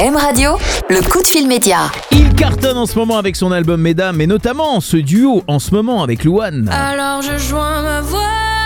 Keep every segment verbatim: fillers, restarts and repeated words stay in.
M Radio, le coup de fil média. Il cartonne en ce moment avec son album Mesdames, et notamment ce duo en ce moment avec Louane. Alors je joins ma voix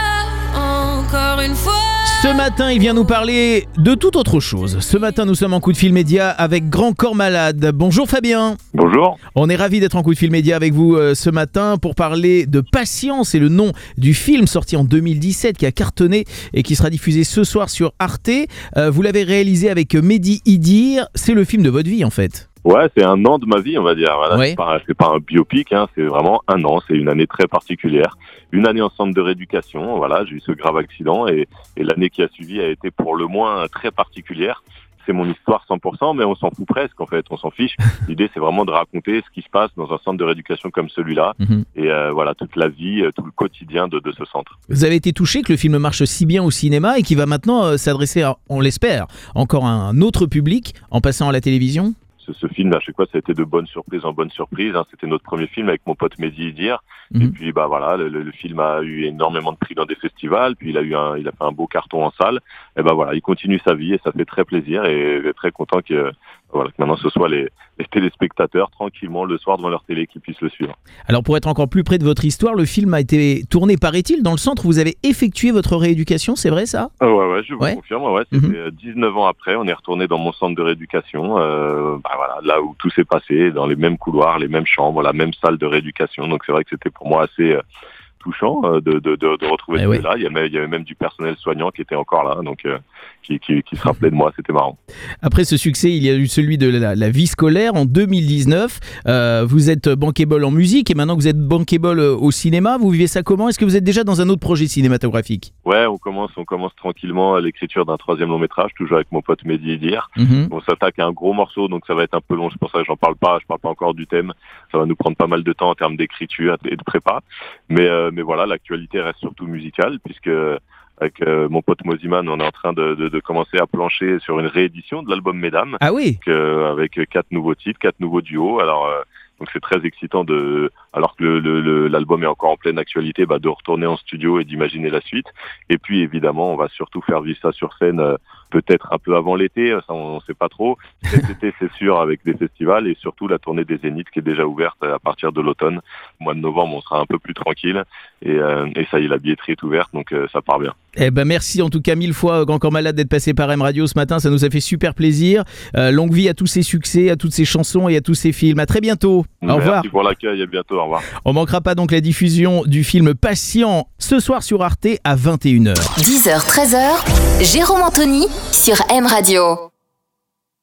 encore une fois. Ce matin, il vient nous parler de toute autre chose. Ce matin, nous sommes en coup de fil média avec Grand Corps Malade. Bonjour Fabien. Bonjour. On est ravis d'être en coup de fil média avec vous euh, ce matin pour parler de Patience. C'est le nom du film sorti en deux mille dix-sept qui a cartonné et qui sera diffusé ce soir sur Arte. Euh, vous l'avez réalisé avec Mehdi Idir. C'est le film de votre vie en fait. Ouais, c'est un an de ma vie, on va dire. Voilà, ouais. c'est, pas, c'est pas un biopic, hein, c'est vraiment un an. C'est une année très particulière. Une année en centre de rééducation. Voilà, j'ai eu ce grave accident et, et l'année qui a suivi a été pour le moins très particulière. C'est mon histoire cent pour cent, mais on s'en fout presque en fait, on s'en fiche. L'idée c'est vraiment de raconter ce qui se passe dans un centre de rééducation comme celui-là, mm-hmm. et euh, voilà, toute la vie, tout le quotidien de, de ce centre. Vous avez été touché que le film marche si bien au cinéma et qui va maintenant euh, s'adresser, à, on l'espère, encore à un autre public en passant à la télévision ? Ce, ce film, à chaque fois, ça a été de bonnes surprises en bonnes surprises. Hein. C'était notre premier film avec mon pote Mehdi Idir. Mmh. Et puis, bah voilà, le, le film a eu énormément de prix dans des festivals. Puis, il a eu un, il a fait un beau carton en salle. Et bah voilà, il continue sa vie et ça fait très plaisir. Et je suis très content que, voilà, que maintenant ce soit les, les téléspectateurs tranquillement le soir devant leur télé qui puissent le suivre. Alors, pour être encore plus près de votre histoire, le film a été tourné, paraît-il, dans le centre où vous avez effectué votre rééducation. C'est vrai ça ? euh, Ouais, ouais, je vous ouais. confirme. Ouais, c'était mmh. dix-neuf ans après. On est retourné dans mon centre de rééducation. Euh, bah, voilà, là où tout s'est passé, dans les mêmes couloirs, les mêmes chambres, la même salle de rééducation. Donc c'est vrai que c'était pour moi assez euh, touchant euh, de, de, de, de retrouver tout là. Il y, avait, il y avait même du personnel soignant qui était encore là, donc euh, qui, qui, qui se rappelait de moi. C'était marrant. Après ce succès, il y a eu celui de la, la vie scolaire en deux mille dix-neuf. Euh, vous êtes bankable en musique et maintenant que vous êtes bankable au cinéma, vous vivez ça comment ? Est-ce que vous êtes déjà dans un autre projet cinématographique ? Ouais, on commence, on commence tranquillement à l'écriture d'un troisième long métrage, toujours avec mon pote Mehdi Idir. Mm-hmm. On s'attaque à un gros morceau, donc ça va être un peu long. C'est pour ça que j'en parle pas. Je parle pas encore du thème. Ça va nous prendre pas mal de temps en termes d'écriture et de prépa. Mais, euh, mais voilà, l'actualité reste surtout musicale puisque avec euh, mon pote Moziman, on est en train de, de, de commencer à plancher sur une réédition de l'album Mesdames. Ah oui. Donc, euh, avec quatre nouveaux titres, quatre nouveaux duos. Alors euh, donc c'est très excitant de, alors que le, le, le, l'album est encore en pleine actualité, bah, de retourner en studio et d'imaginer la suite. Et puis évidemment, on va surtout faire vivre ça sur scène, euh, peut-être un peu avant l'été, ça on ne sait pas trop. Cet été c'est sûr avec des festivals et surtout la tournée des Zéniths qui est déjà ouverte à partir de l'automne. Au mois de novembre, on sera un peu plus tranquille et, euh, et ça y est, la billetterie est ouverte, donc euh, ça part bien. Eh ben merci en tout cas mille fois Grand Corps Malade d'être passé par M Radio ce matin, ça nous a fait super plaisir. Euh, longue vie à tous ces succès, à toutes ces chansons et à tous ces films. À très bientôt. Au Merci revoir. Merci pour l'accueil, à bientôt, au revoir. On manquera pas donc la diffusion du film Patient ce soir sur Arte à vingt et une heures. dix heures treize heures, Jérôme Anthony sur M Radio.